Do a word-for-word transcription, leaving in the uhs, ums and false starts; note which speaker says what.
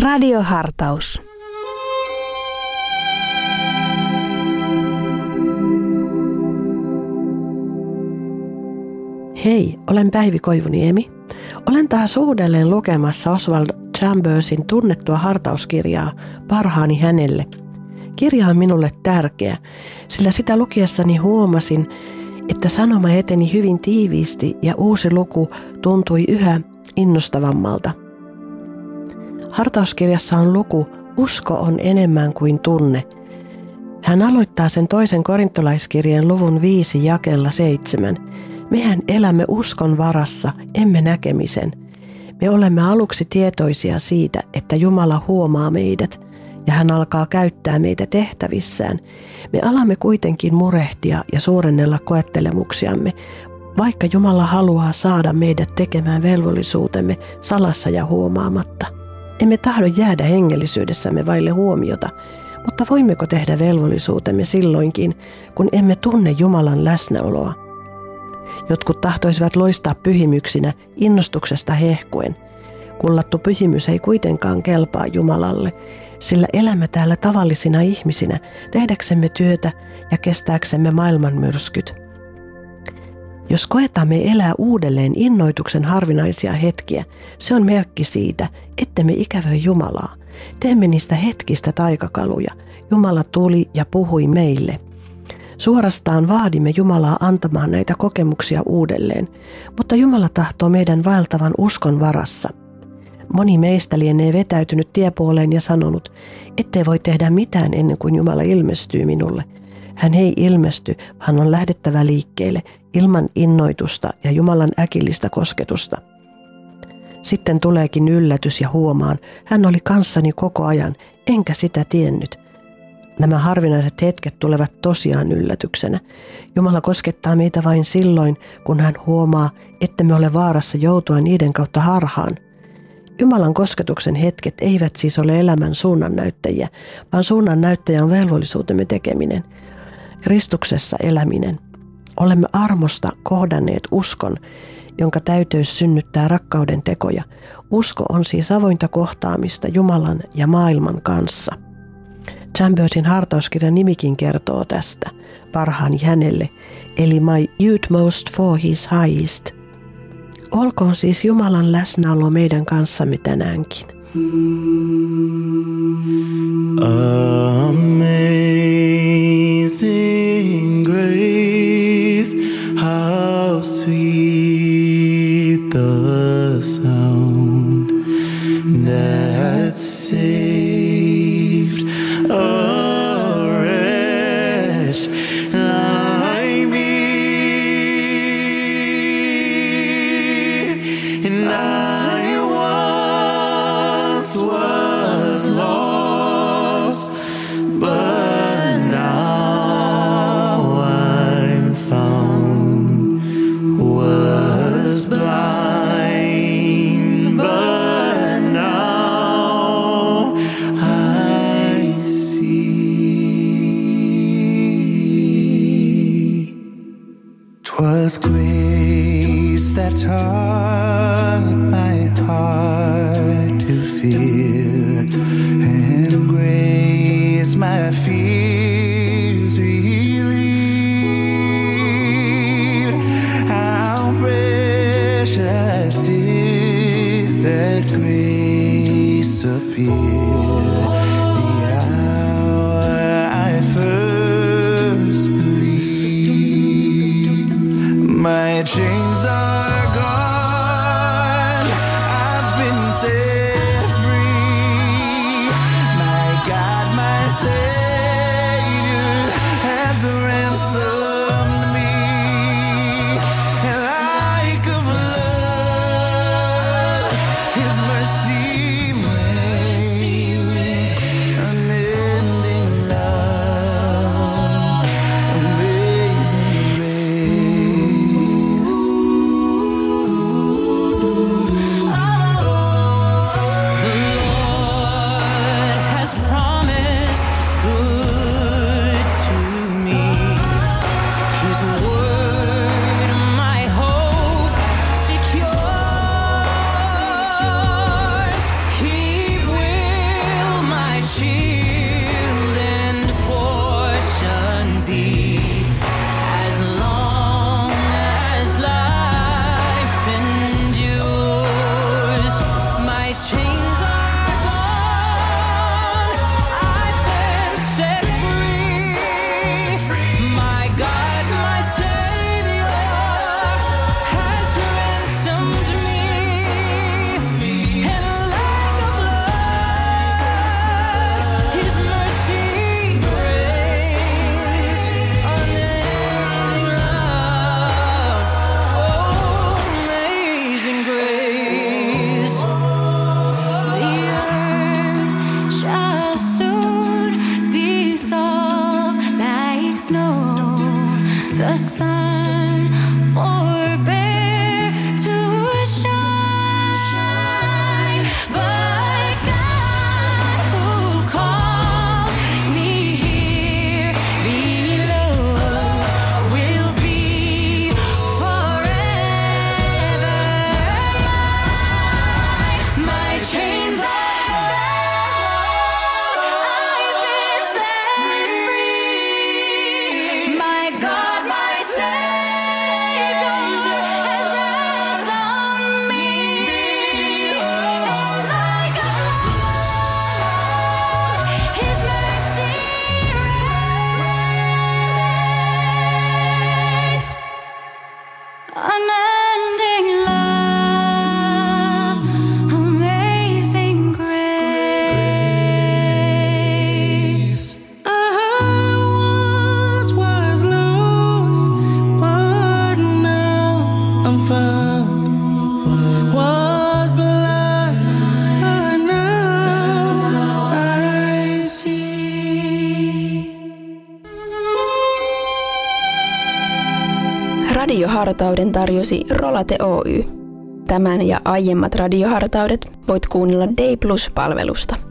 Speaker 1: Radiohartaus.
Speaker 2: Hei, olen Päivi Koivuniemi. Olen taas uudelleen lukemassa Oswald Chambersin tunnettua hartauskirjaa Parhaani hänelle. Kirja on minulle tärkeä, sillä sitä lukiessani huomasin, että sanoma eteni hyvin tiiviisti ja uusi luku tuntui yhä innostavammalta. Hartauskirjassa on luku Usko on enemmän kuin tunne. Hän aloittaa sen toisen korintolaiskirjeen luvun viisi jakeella seitsemän. Mehän elämme uskon varassa, emme näkemisen. Me olemme aluksi tietoisia siitä, että Jumala huomaa meidät ja hän alkaa käyttää meitä tehtävissään. Me alamme kuitenkin murehtia ja suurennella koettelemuksiamme, vaikka Jumala haluaa saada meidät tekemään velvollisuutemme salassa ja huomaamatta. Emme tahdo jäädä hengellisyydessämme vaille huomiota, mutta voimmeko tehdä velvollisuutemme silloinkin, kun emme tunne Jumalan läsnäoloa? Jotkut tahtoisivat loistaa pyhimyksinä innostuksesta hehkuen. Kullattu pyhimys ei kuitenkaan kelpaa Jumalalle, sillä elämme täällä tavallisina ihmisinä tehdäksemme työtä ja kestääksemme maailman myrskyt. Jos koetamme elää uudelleen innoituksen harvinaisia hetkiä, se on merkki siitä, ettemme ikävöi Jumalaa. Teemme niistä hetkistä taikakaluja. Jumala tuli ja puhui meille. Suorastaan vaadimme Jumalaa antamaan näitä kokemuksia uudelleen, mutta Jumala tahtoo meidän vaeltavan uskon varassa. Moni meistä lienee vetäytynyt tiepuoleen ja sanonut, ettei voi tehdä mitään ennen kuin Jumala ilmestyy minulle. Hän ei ilmesty, vaan on lähdettävä liikkeelle ilman innoitusta ja Jumalan äkillistä kosketusta. Sitten tuleekin yllätys ja huomaan, hän oli kanssani koko ajan, enkä sitä tiennyt. Nämä harvinaiset hetket tulevat tosiaan yllätyksenä. Jumala koskettaa meitä vain silloin, kun hän huomaa, ettemme ole vaarassa joutua niiden kautta harhaan. Jumalan kosketuksen hetket eivät siis ole elämän suunnannäyttäjiä, vaan suunnannäyttäjä on velvollisuutemme tekeminen. Kristuksessa eläminen. Olemme armosta kohdanneet uskon, jonka täyteys synnyttää rakkauden tekoja. Usko on siis avointa kohtaamista Jumalan ja maailman kanssa. Chambersin hartauskirjan nimikin kertoo tästä, parhaani hänelle, eli My Utmost for His Highest. Olkoon siis Jumalan läsnäolo meidän kanssamme tänäänkin.
Speaker 3: Amazing grace, how sweet the sound that saved a wretch like me. And I once was lost, but now I'm found. Was blind, but now I see. 'Twas grace that taught my heart to fear, and grace my fears relieved. How precious did that grace appear the hour I first believed. My chains are gone, I've been set free. My God, my Savior has ransomed me. And like a flood, His mercy reigns.
Speaker 1: chains are
Speaker 4: Radiohartauden tarjosi Rolate Oy. Tämän ja aiemmat radiohartaudet voit kuunnella Day Plus-palvelusta.